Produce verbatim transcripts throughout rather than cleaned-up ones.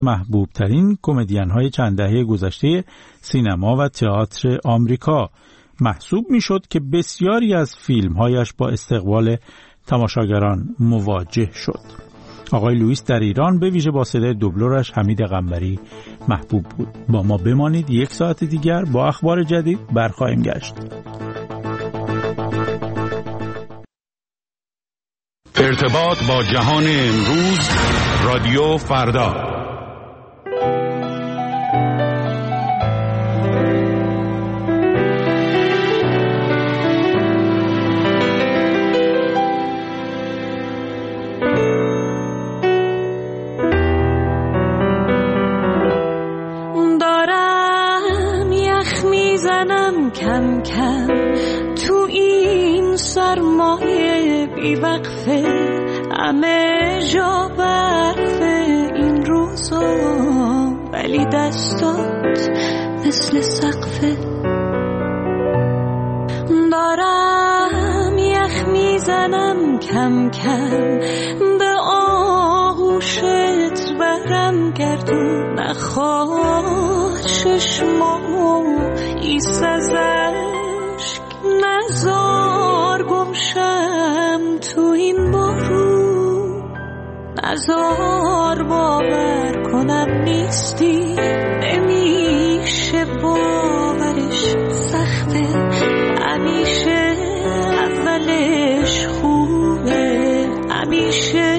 محبوب ترین کمدین های چند دهه گذشته سینما و تئاتر آمریکا محسوب می شد که بسیاری از فیلم هایش با استقبال تماشاگران مواجه شد. آقای لوئیس در ایران به ویژه با صدای دوبلورش حمید قنبری محبوب بود. با ما بمانید، یک ساعت دیگر با اخبار جدید برخواهیم گشت. ارتباط با جهان امروز، رادیو فردا. دارم یخ میزنم کم کم تو این سرمایه بی وقفه، همه جا برفه این روزا، ولی دستات مثل سقفه. دارم یخ میزنم کم کم به آغوشت برم گردون، نخواه چشمامو ایست از عشق، نزار گمشم تو این بارون، نزار باور کنم نیستی، نمیشه باورش سخته، همیشه اولش خوبه، همیشه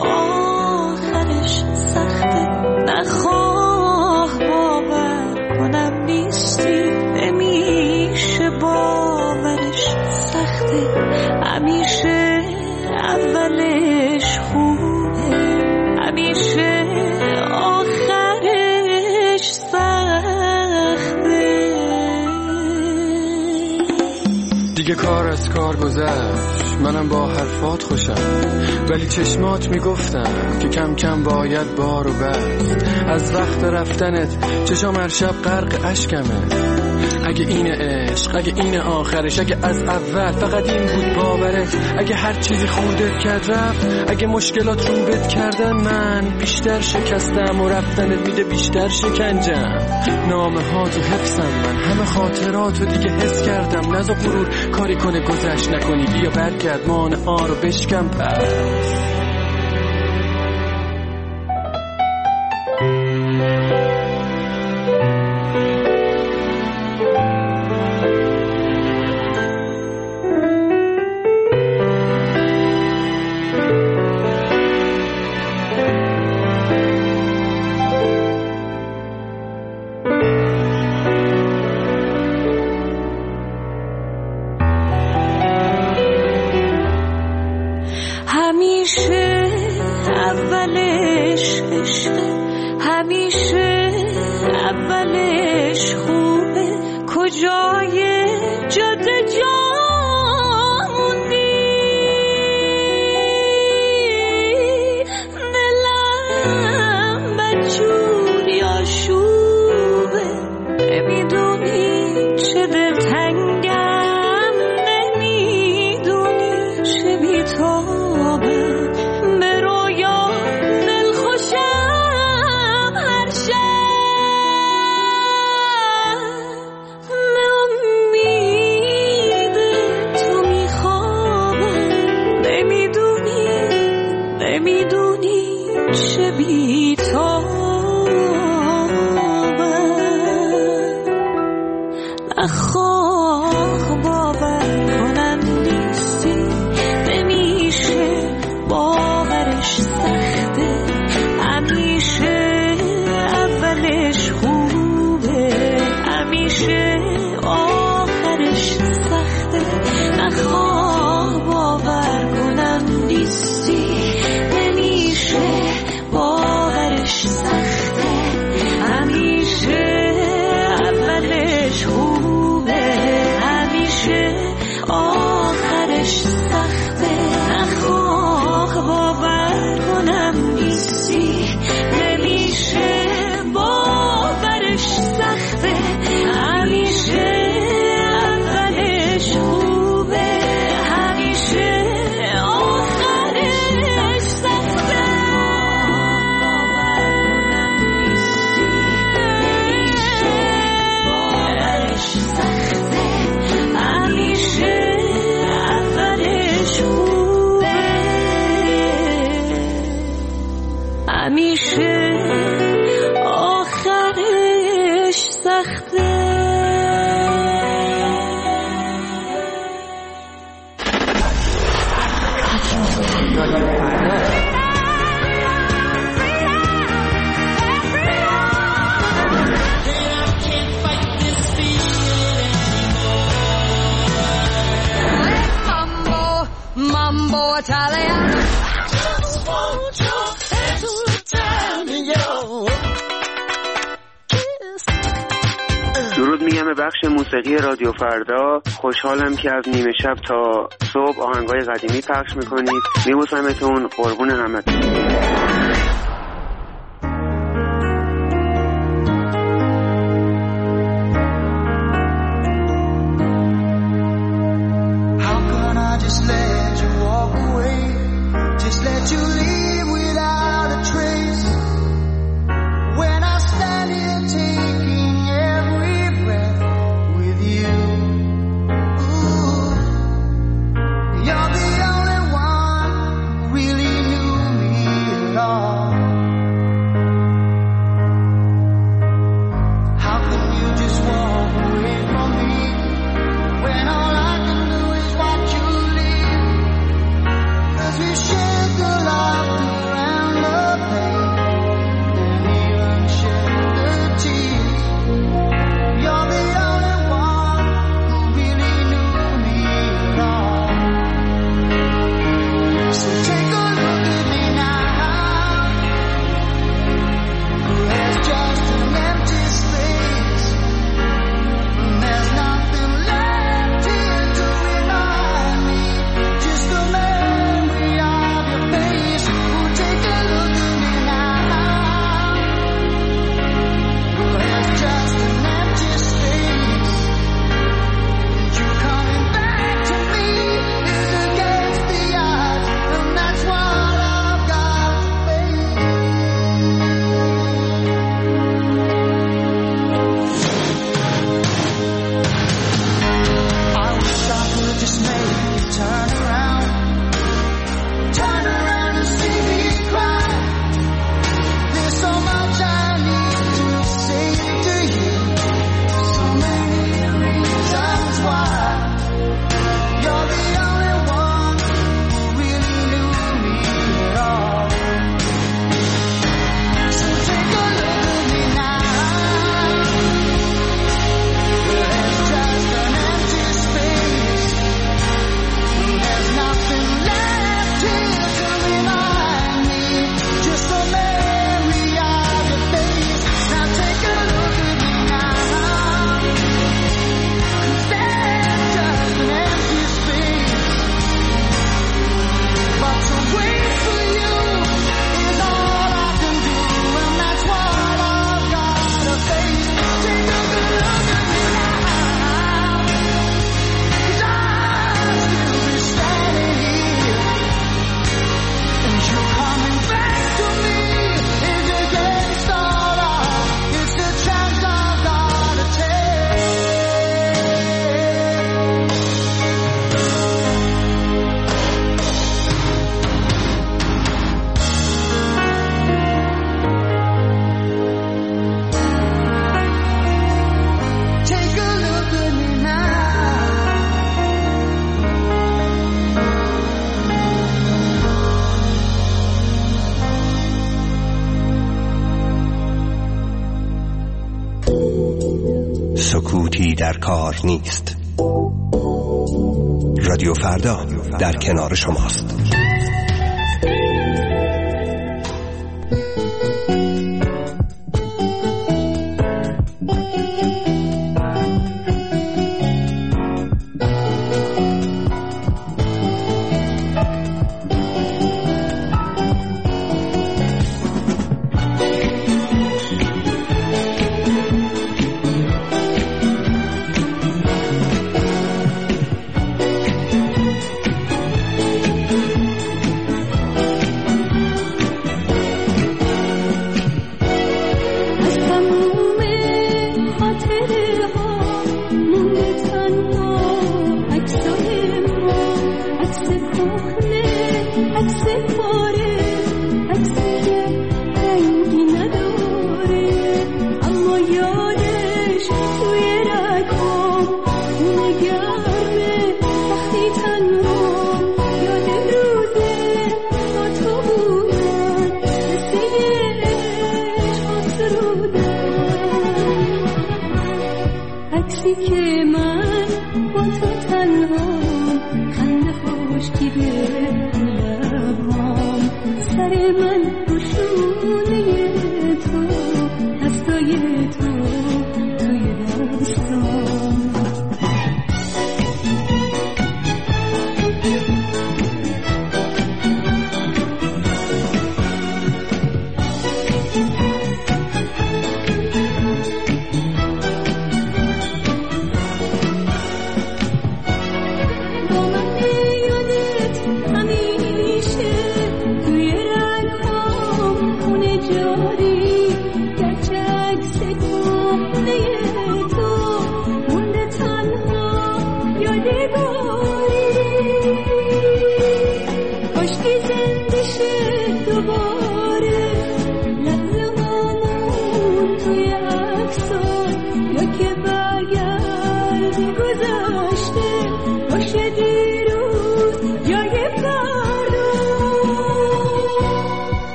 آخرش سخته، نخواه باور کنم نیستی، نمیشه باورش سخته، همیشه اولش خوبه، همیشه آخرش سخته. دیگه کار از کار گذشت، منم با حرفات خوشم، ولی چشمات میگفتم که کم کم باید بارو بست. از وقت رفتنت چشام هر شب غرق اشکمه، اگه این عشق، اگه این آخرش، اگه از اول فقط این بود باورت، اگه هر چیزی خوردت کرد رفت، اگه مشکلات رو بد کردن من بیشتر شکستم و رفتنت میده بیشتر شکنجم. نامه ها تو حفظم من، همه خاطرات رو دیگه حس کردم، نزا غرور کاری کنه گذشت نکنی، بیا برگرد مانع ها رو بشکم پس. خوبه سخته. Mambo Italian. درود میگم به بخش موسیقی رادیو فردا. خوشحالم که از نیمه شب تا صبح آهنگای قدیمی پخش میکنید. میبوسمتون، قربون همتون. سکوتی در کار نیست. رادیو فردا در کنار شماست.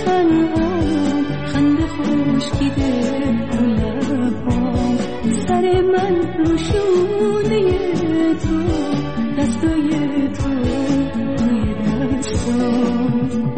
تنهام خنده خشکیده تو لبام سر من رو شونه تو دستای تو توی دستام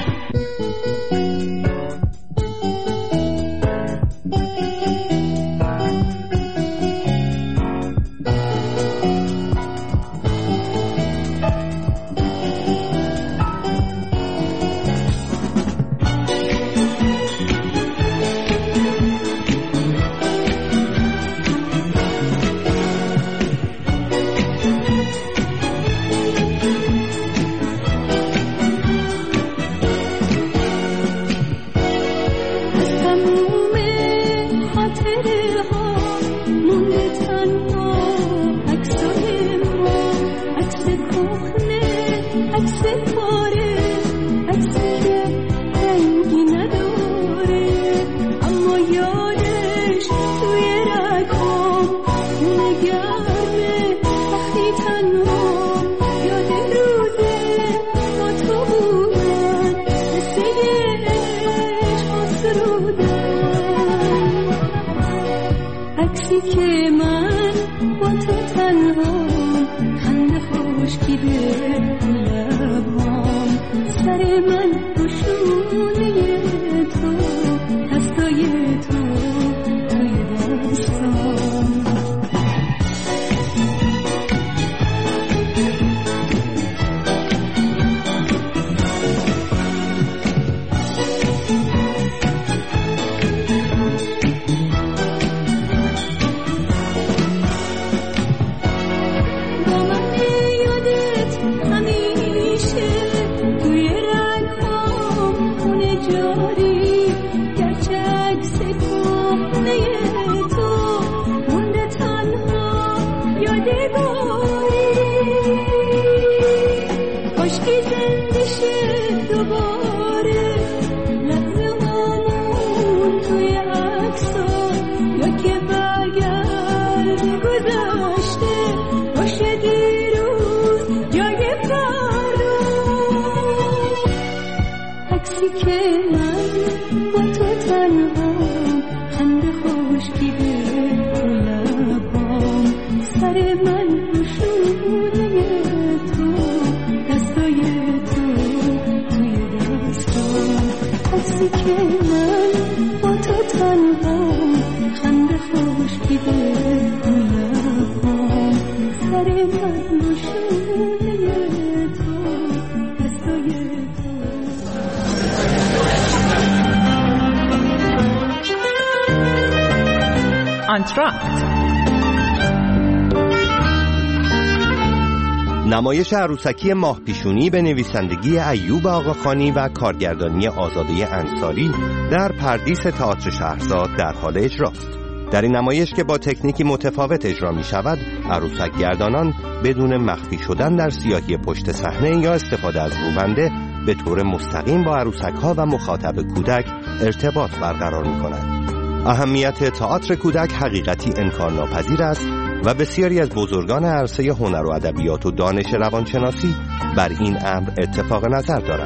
نمایش عروسکی ماه پیشونی به نویسندگی ایوب آقاخانی و کارگردانی آزاده انصاری در پردیس تئاتر شهرزاد در حال اجراست. در این نمایش که با تکنیکی متفاوت اجرا می شود، عروسک گردانان بدون مخفی شدن در سیاهی پشت صحنه یا استفاده از روبنده به طور مستقیم با عروسک ها و مخاطب کودک ارتباط برقرار می کنند. اهمیت تئاتر کودک حقیقتی انکارناپذیر است و بسیاری از بزرگان عرصه هنر و ادبیات و دانش روانشناسی بر این امر اتفاق نظر دارند.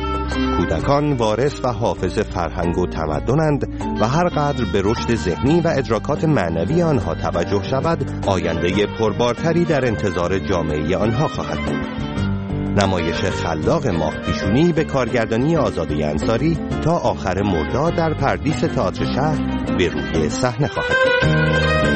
کودکان وارث و حافظ فرهنگ و تمدنند و هر قدر به رشد ذهنی و ادراکات معنوی آنها توجه شود، آینده پربارتری در انتظار جامعه آنها خواهد بود. نمایش خلاق ماه پیشونی به کارگردانی آزاده انصاری تا آخر مرداد در پردیس تئاتر شهر به روی صحنه خواهد بود.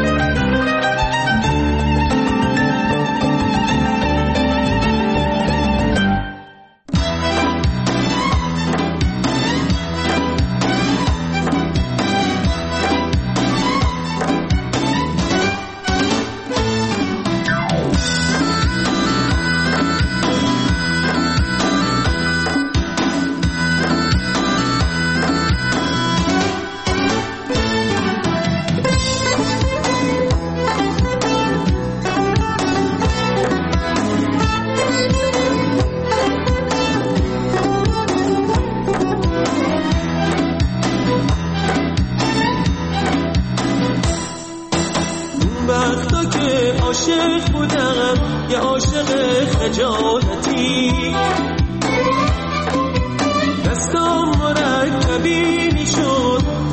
عاشق بودم یه عاشق خجالتی، دستام مرد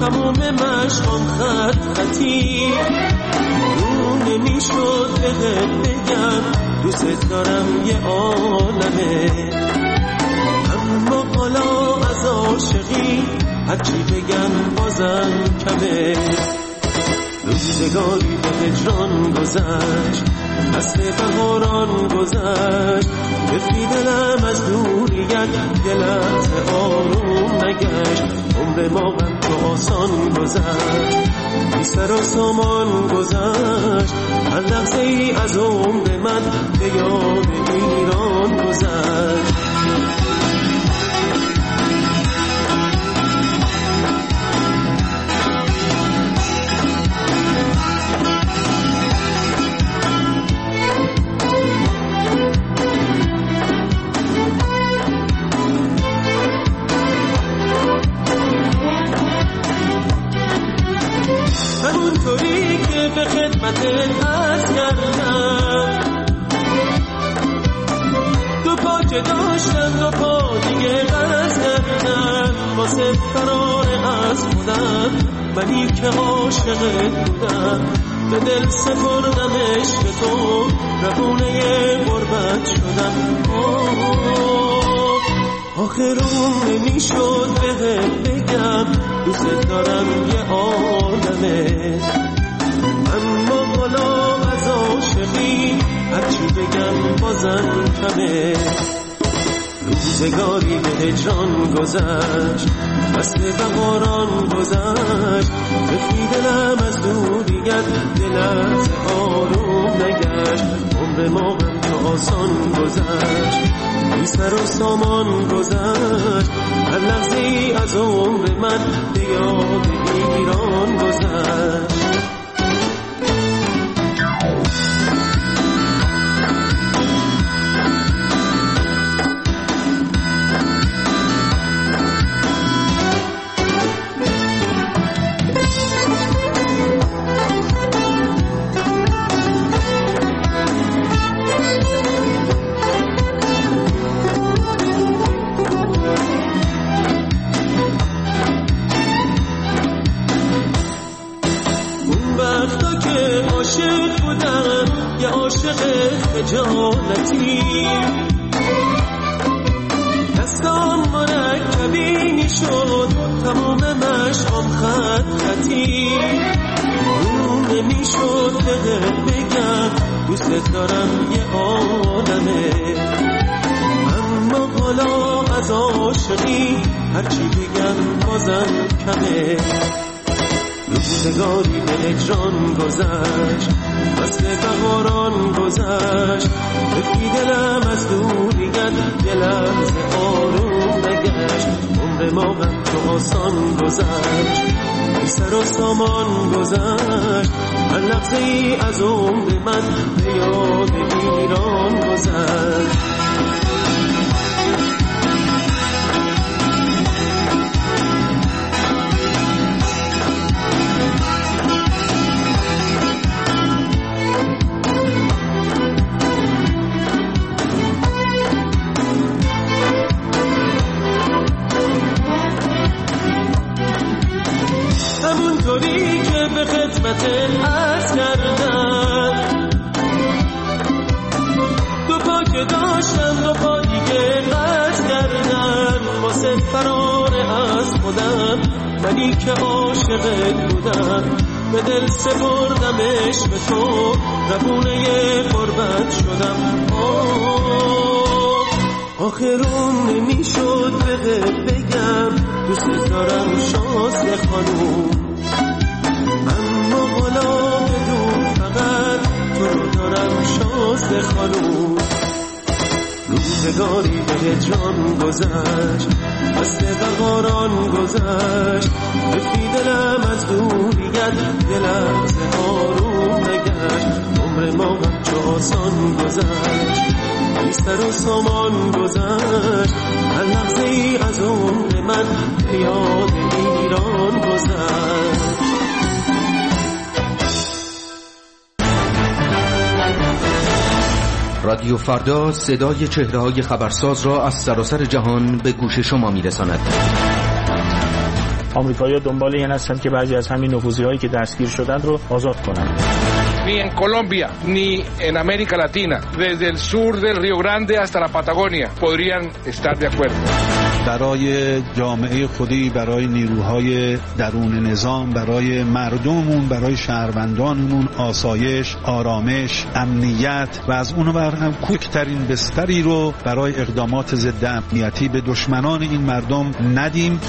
تمام مشقام خط خطی اون نمیشد بهت بگم دوست دارم یه عالمه، اما حالا از عاشقی هرچی بگم بازم کمه. روزگاری به هجران گذشت، فصل بهاران گذشت، بفی دلم از دوریت یه لحظه آروم نگشت. عمر ما غم تو آسان گذشت، بی سر و سامان گذشت، هر لحظه ای از عمر من به یاد ایران گذشت. همونطوری که به خدمتت عرض کردم، دو پا که داشتم دو پا دیگه قرض کردم، واسه فرار از خودم منی که عاشقت بودم، به دل سپردم عشق تو روونه غربت شدم. آخرون نمیشد بهت بگم دوست دارم یه عالمه، اما حالا از عاشقی هرچی بگم بازم کمه. روزگاری به هجران گذشت، فصل بهاران گذشت، بفی دلم از دوریت یه لحظه آروم نگشت. عمر ما غم تو آسان گذشت، بی سر و سامان گذشت، هر لحظه ای از عمر من به یاد ایران گذشت. عاشق بودم یه عاشق خجالتی، دستان مرکبینی شد تمام مشقام خط خطی، رو نمیشد بهت بگم دوست دارم یه عالمه، اما حالا از عاشقی هرچی بگم بازم کمه. روزگاری به هجران گذشت، فصل بهاران گذشت، بفی دلم از دوریت یه لحظه آروم نگشت. عمر ما غم تو آسان گذشت، بی سر و سامان گذشت، هر لحظه ای از عمر من به یاد ایران گذشت. همونطوری که به خدمتت عرض کردم، دو پا که داشتم دو پا دیگه قطع کردم، واسه فرار از خودم منی که عاشقت بودم، به دل سپردم عشق تو روونه غربت شدم. آخرون نمیشد بهت بگم دوست دارم شازده خانوم، اما حالا بدون فقط تو رو دارم شازده خانوم. روزگاری به هجران گذشت، فصل بهاران گذشت، بفی دلم از دوریت یه لحظه آروم نگشت. عمر ما غم چو آسان گذشت، بی سر و سامان گذشت، هر لحظه ای از عمر من به یاد ایران گذشت. رادیو فردا صدای چهره‌های خبرساز را از سراسر جهان به گوش شما می‌رساند. آمریکایی‌ها دنبال این هستن که بعضی از همین نفوذی‌هایی که دستگیر شدن رو آزاد کنن. Ni en Colombia, ni en América Latina, desde el sur del Río Grande hasta la Patagonia, podrían estar de acuerdo. برای جامعه خودی، برای نیروهای درون نظام، برای مردممون، برای شهروندانمون آسایش، آرامش، امنیت و از اون ور هم کوچکترین بستری رو برای اقدامات ضد امنیتی به دشمنان این مردم ندیم.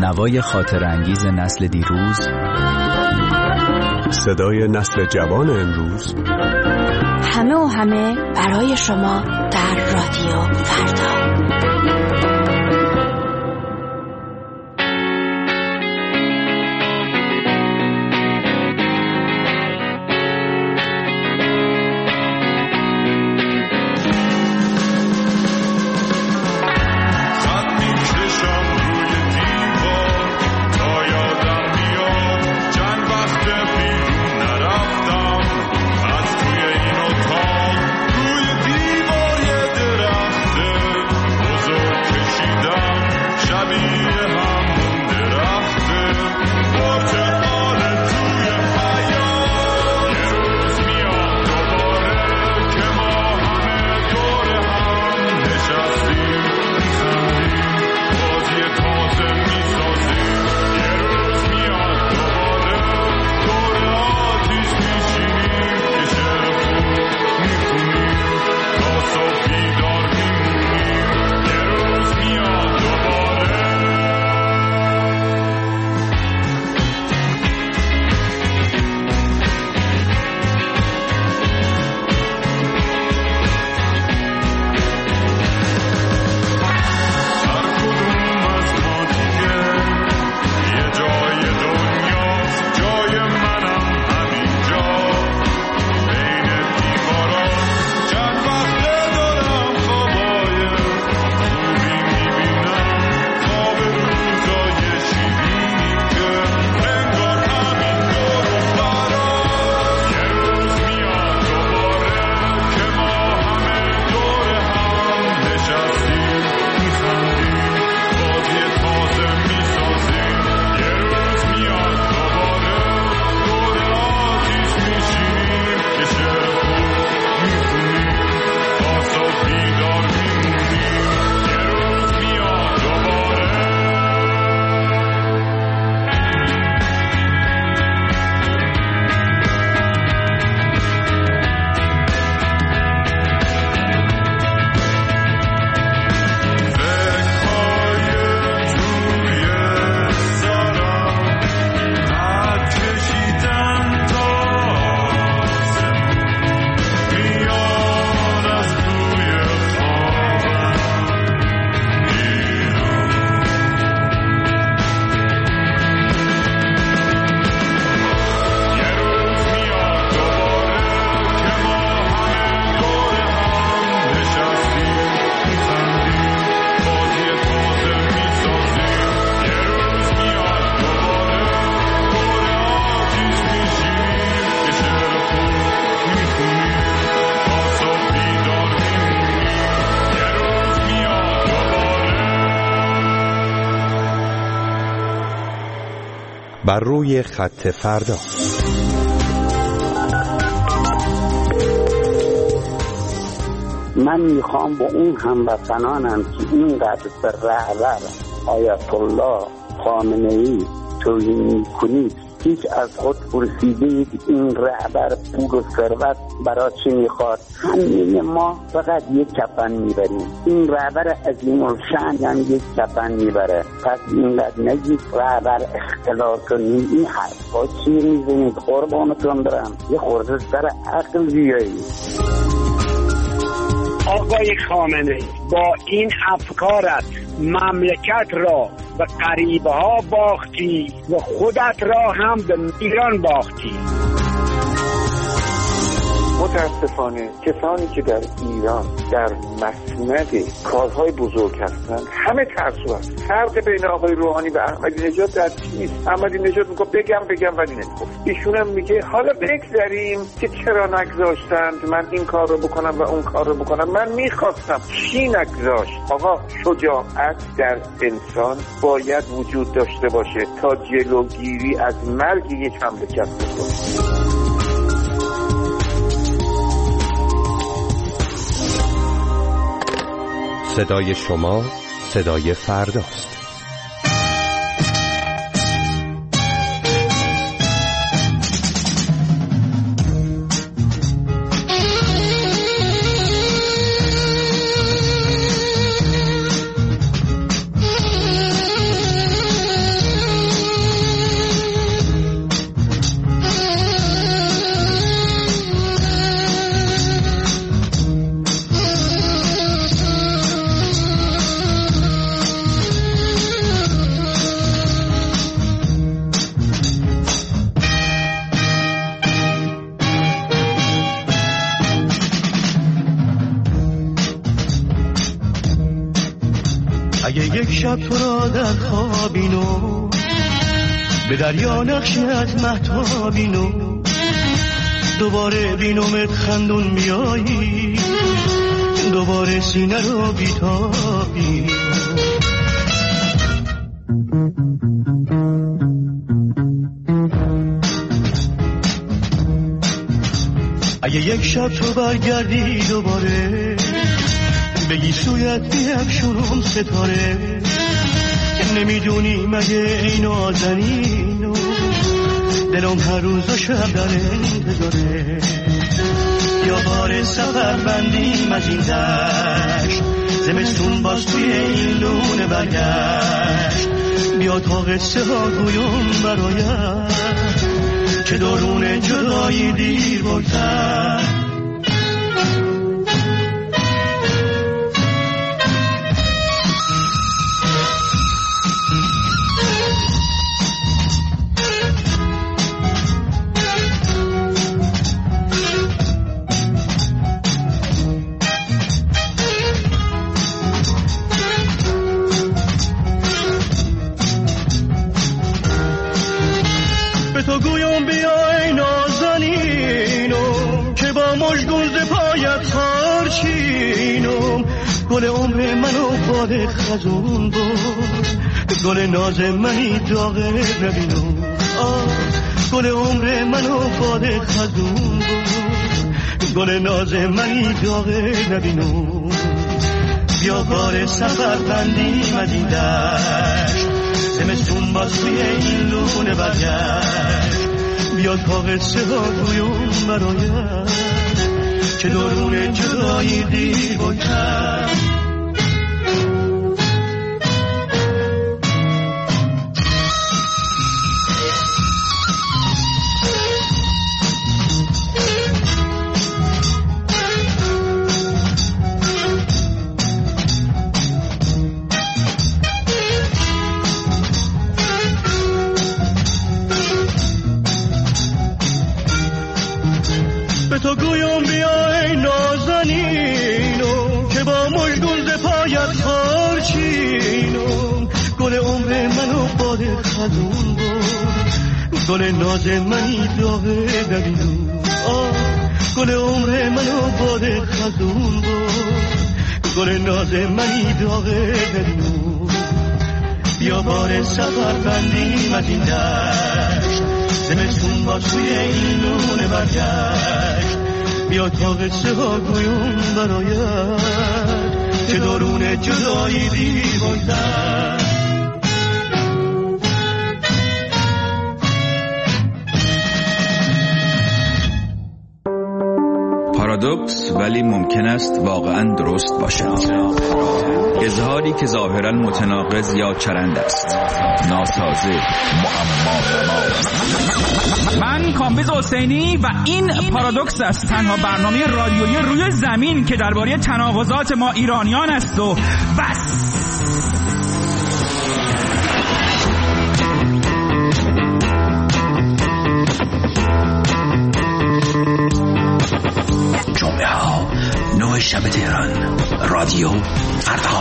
نوای خاطر انگیز نسل دیروز، صدای نسل جوان امروز، همه و همه برای شما در رادیو فردا. بر روی خط فردا. من میخوام با اون هموطنانم که اینقدر به رهبر آیت الله خامنه‌ای توهین میکنید هیچ از خود پرسیدید این رهبر پول و ثروت برای چی میخواد؟ همین ما فقط یک کفن میبریم، این رهبر عظیم الشأن هم یک کفن میبره. پس اینقدر نگید رهبر اختلال کنید، این حرفا چی میزنید؟ قربانتون برم یه خورده سر عقل بیایید. آقای خامنه‌ای با این افکارت مملکت را به غریبه ها باختی و خودت را هم به ایران باختی. متاسفانه کسانی که در ایران در مسند کارهای بزرگ هستند همه ترسو هست. فرق بین آقای روحانی و احمدی نژاد در چیست؟ احمدی نژاد میگه بگم بگم ولی نمیگفت. ایشون هم میگه حالا بگذاریم که چرا نگذاشتند من این کار رو بکنم و اون کار رو بکنم. من میخواستم چی نگذاشت؟ آقا شجاعت در انسان باید وجود داشته باشه تا جلوگیری از مرگ یک مملکت بکنه. صدای شما صدای فرداست. یک شب تو را در خوابینو به دریا نقشی از مهتابینو دوباره بینومت خندون میایی دوباره سینه رو بیتابی اگه یک شب تو برگردی دوباره بگی سویت بیفشونم ستاره نمیدونی مگه این نازنینو دلم هر روز و شب در انتظاره یا بار سفر بندیم از این دشت زمستون باز توی این لونه برگشت بیا تا قصه ها گویم برایت که درون جدایی دیر بگذر گل عمر منو باد خزون بود گل ناز منی داغه نبینم گل عمر منو باد خزون بود گل ناز منی داغه نبینم بیا بار سفر بندیم از این دشت زمستون باز توی این لونه برگشت بیا تا قصه ها گویم برایت که درون جدایی دیر بگذر به تو گویم بیا ای نازنینم که با مژگون ز پایت خارچینم گل عمر منو باد خزون بود گل ناز منی داغه نبینم گل عمر منو باد خزون بود گل ناز منی داغه نبینم بیا بار سفر بندیم از این دشت زمستون با توی این لونه برگشت بیا تا قصه ها گویم برایت که درون جدایی دیر بگذر پارادوکس ولی ممکن است واقعا درست باشد. اظهاری که ظاهرا متناقض یا چرند است، ناسازه، معما. من کامبیز حسینی و این پارادوکس است، تنها برنامه رادیویی روی زمین که درباره تناقضات ما ایرانیان است و بس. جمعه ها نه شب تهران، رادیو فردا.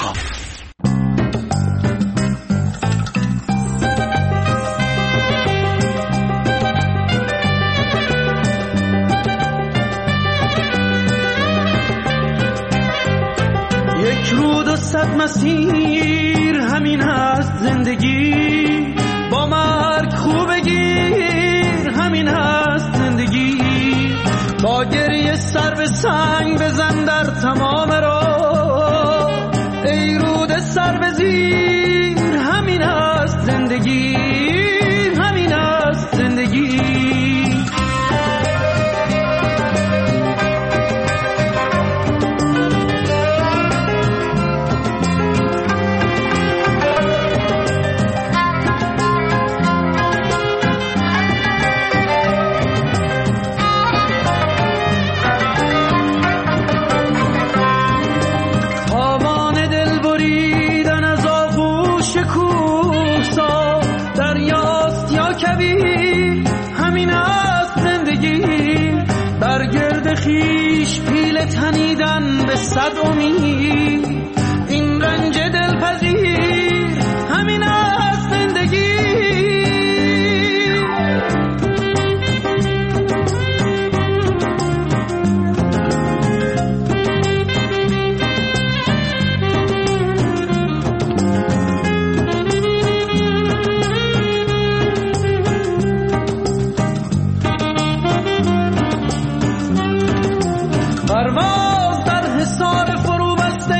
یک رود و صد مسیر، همین هست زندگی. با مرگ خوب گیر، همین هست زندگی. با گریه سر به سنگ بزن در تمام راه، ای رود سر به زیر، همین هست زندگی، همین هست زندگی. خیش پیل تنیدن به صد امید، این رنج رنج دلپذیر همین است زندگی. پرواز در حصار فرو بسته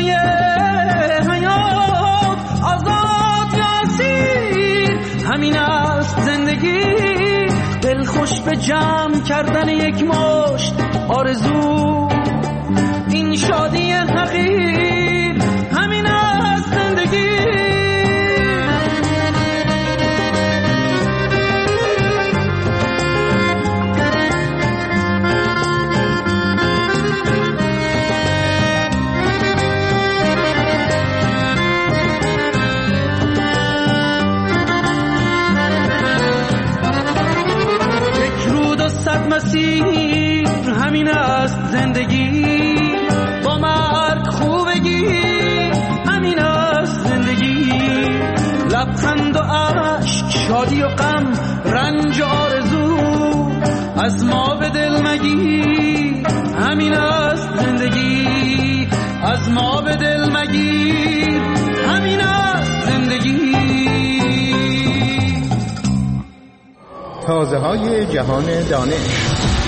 حیات، آزاد یا اسیر همین است زندگی. دل خوش به جمع کردن یک مشت آرزو، این شادی حقیر همین است زندگی. مسیر همین است زندگی، با مرگ خوبگی همین است زندگی. لبخند و عشق، شادی و غم، رنج و آرزو، از ما به دل مگیر همین است زندگی. از ما به دل مگیر همین است زندگی. تازه های جهان دانش.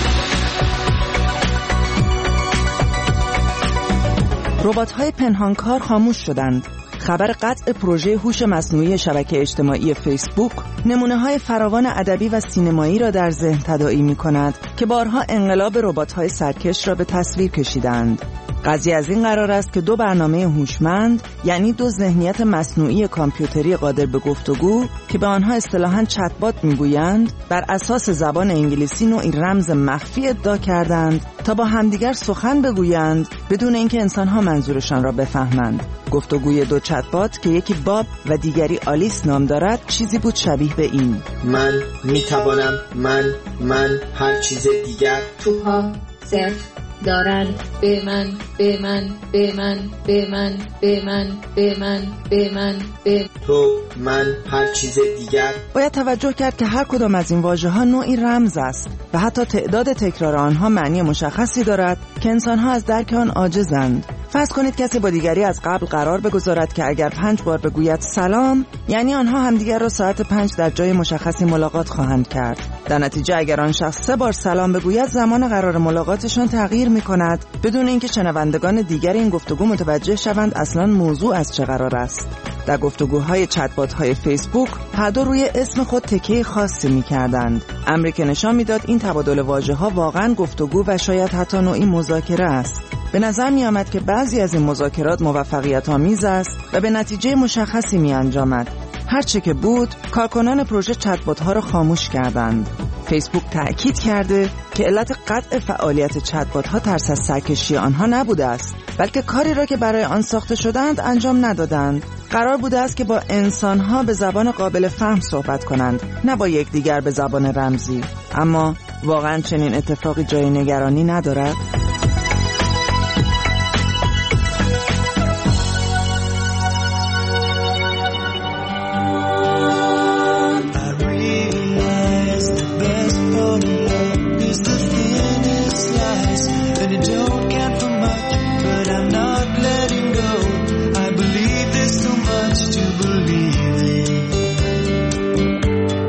ربات‌های پنهانکار خاموش شدند. خبر قطع پروژه هوش مصنوعی شبکه اجتماعی فیسبوک نمونه‌های فراوان ادبی و سینمایی را در ذهن تداعی می‌کند که بارها انقلاب ربات‌های سرکش را به تصویر کشیدند. قضیه از این قرار است که دو برنامه هوشمند، یعنی دو ذهنیت مصنوعی کامپیوتری قادر به گفتگو که به آنها اصطلاحاً چت‌بات میگویند، بر اساس زبان انگلیسی نوعی رمز مخفی ابداع کردند تا با همدیگر سخن بگویند بدون اینکه انسان‌ها منظورشان را بفهمند. گفتگوی دو چت‌بات که یکی باب و دیگری آلیس نام دارد چیزی بود شبیه به این: من میتوانم، من من هر چیز دیگر. توها صرف دارن به من به من به من به من به من به من به من به تو من هر چیز دیگر. باید توجه کرد که هر کدام از این واژه‌ها نوعی رمز است و حتی تعداد تکرار آنها معنی مشخصی دارد که انسان‌ها از درک آن عاجزند. فرض کنید کسی با دیگری از قبل قرار بگذارد که اگر پنج بار بگوید سلام، یعنی آنها همدیگر را ساعت پنج در جای مشخصی ملاقات خواهند کرد. در نتیجه اگر آن شخص سه بار سلام بگوید، زمان قرار ملاقاتشان تغییر می‌کند بدون اینکه شنوندگان دیگر این گفتگو متوجه شوند اصلاً موضوع از چه قرار است. در گفتگوهای چت‌بات‌های فیسبوک هر دو روی اسم خود تکیه خاصی می‌کردند، امری که نشان می‌داد این تبادل واژه‌ها واقعاً گفتگو و شاید حتی نوعی مذاکره است. به نظر می آمد که بعضی از این مذاکرات موفقیت آمیز است و به نتیجه مشخصی می انجامد. هرچه که بود، کارکنان پروژه چت‌بات ها را خاموش کردند. فیسبوک تأکید کرده که علت قطع فعالیت چت‌بات ها ترس از سرکشی آنها نبوده است، بلکه کاری را که برای آن ساخته شدند انجام ندادند. قرار بوده است که با انسان ها به زبان قابل فهم صحبت کنند، نه با یکدیگر به زبان رمزی. اما واقعا چنین اتفاقی جای نگرانی ندارد؟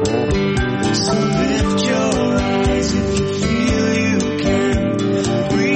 So lift your eyes if you feel you can.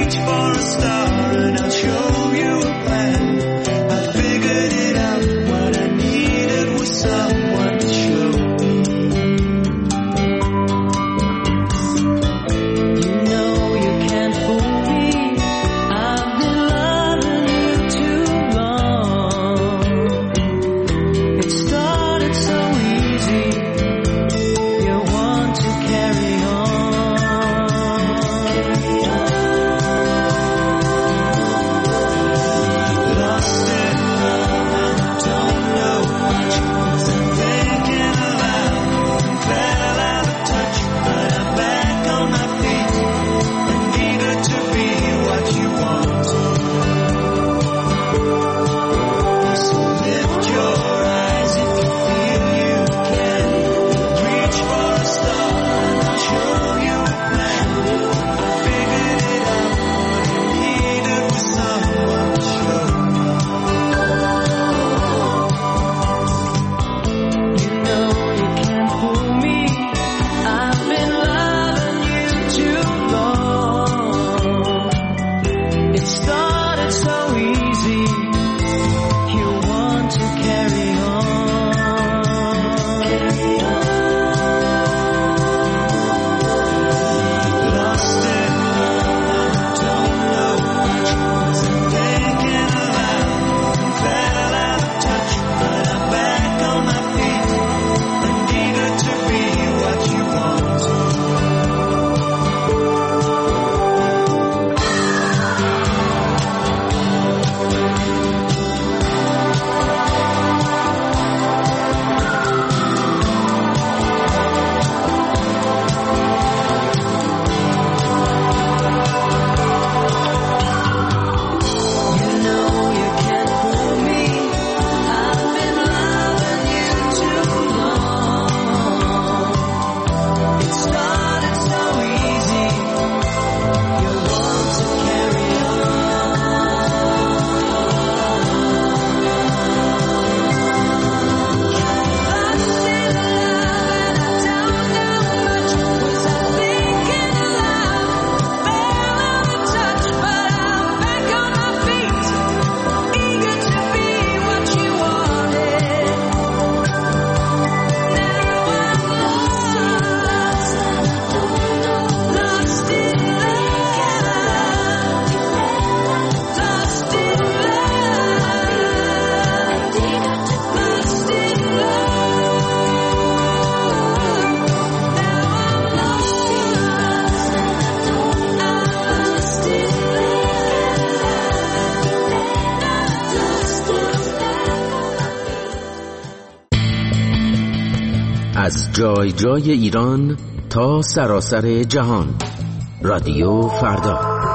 از جای جای ایران تا سراسر جهان. رادیو فردا.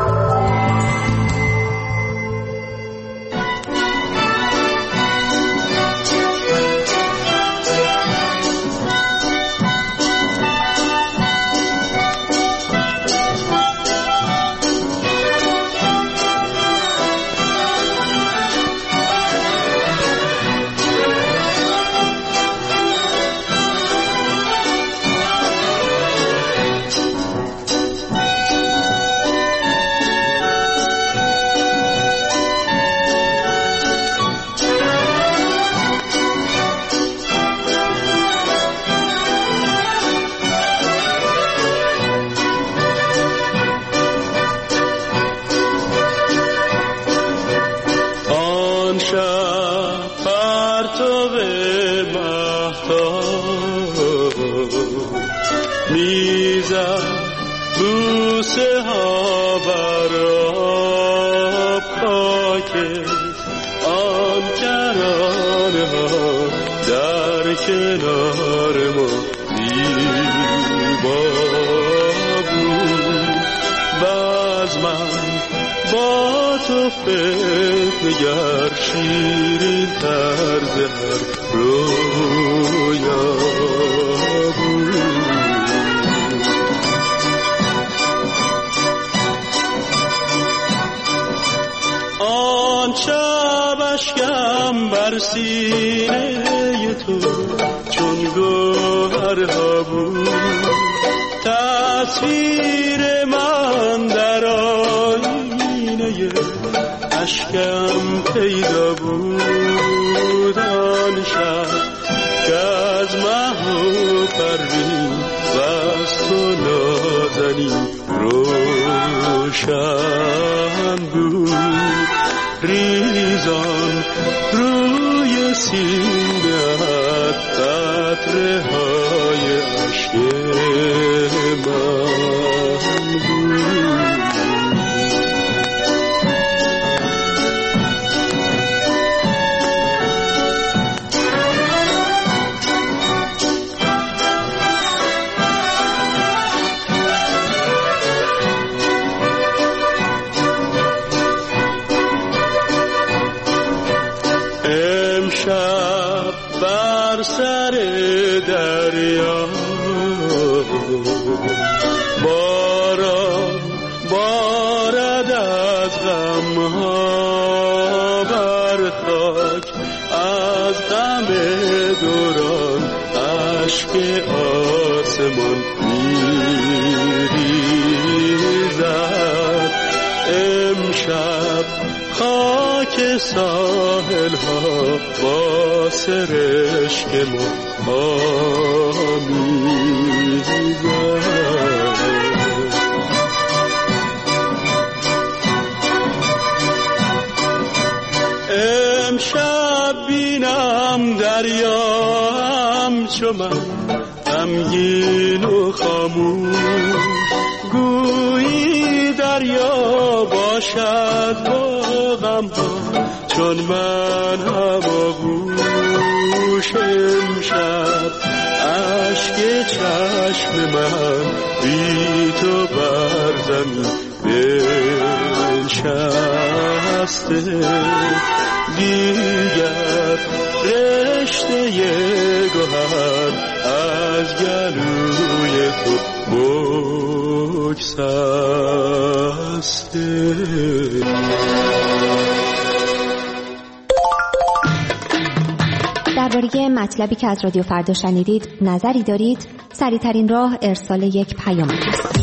درباره مطلبی که از رادیو فردا شنیدید نظری دارید؟ سریع‌ترین راه ارسال یک پیام است.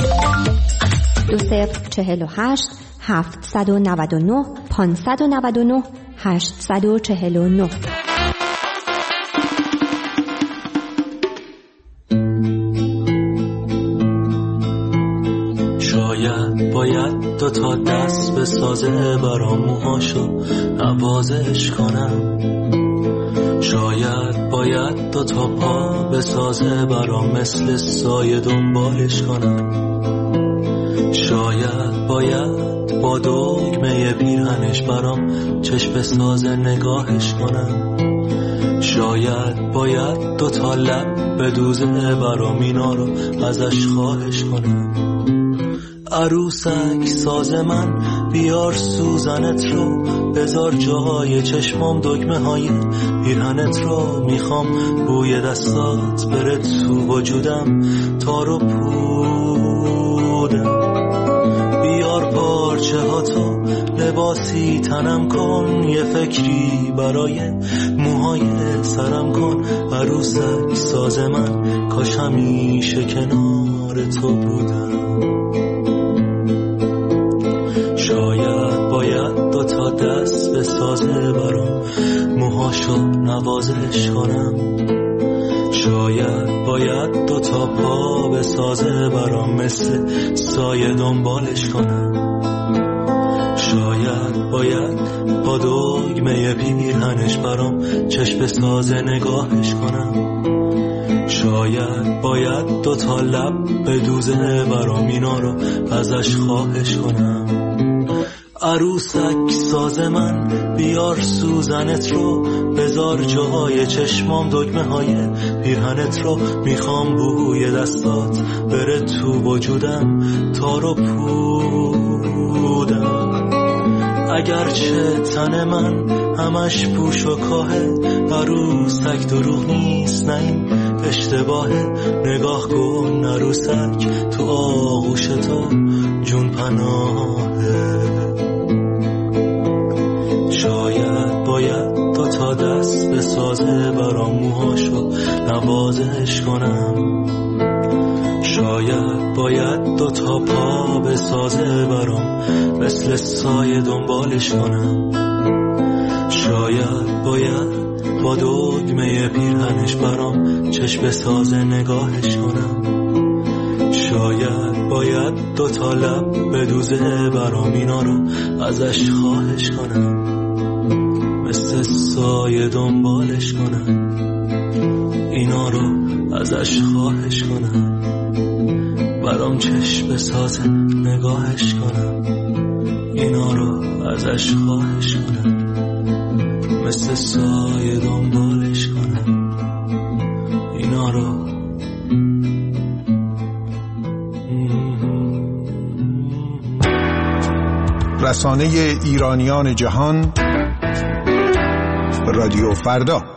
دو صفر چهل و هشت هفتصد و نود و نه پانصد و نود و نه هشتصد و چهل و نه. شاید باید دو تا دست به سازه برام موهاشو نوازش کنم، شاید باید دو تا پا به سازه برام مثل سایه دنبالش کنم، شاید باید با دکمه پیرهنش برام چشم سازه نگاهش کنم، شاید باید دو تا لب بدوزه برام اینا رو ازش خواهش کنم. عروسک ساز من بیار سوزنت رو، بذار جای چشمام دگمه های پیرهنت رو، میخوام بوی دستات بره تو وجودم تا رو پودم. بیار پارچه ها تو لباسی تنم کن، یه فکری برای موهای سرم کن. عروسک ساز من کاش همیشه کنار تو بودم. شاید باید دو تا دست به سازه برام موهاشو نوازش کنم. شاید باید دو تا پا به سازه برام مثل سایه دنبالش کنم. شاید باید با دگمه پیرهنش برام چشم سازه نگاهش کنم. شاید باید دو تا لب به دوزه برام اینا رو ازش خواهش کنم. عروسک ساز من بیار سوزنت رو، بذار جای چشمام دگمه های پیرهنت رو، میخوام بوی دستات بره تو وجودم تا رو پودم. اگرچه تن من همش پوش و کاهه، عروسک دروغ نیست نه این اشتباهه. نگاه کن عروسک تو آغوش تو جون پناهه. شاید باید دو تا دست به سازه برام موهاشو نوازش کنم. شاید باید دو تا پا به سازه برام مثل سایه دنبالش کنم. شاید باید با دگمه پیرهنش برام چشم سازه نگاهش کنم. شاید باید دو تا لب به دوزه برام اینا رو ازش خواهش کنم. مثل سایه دنبالش کنم. اینا رو ازش خواهش کنم. برام چشم سازه نگاهش کنم. اینا رو ازش خواهش کنم. مثل سایه دنبالش کنم. اینا رو رسانه ایرانیان جهان، رادیو فردا.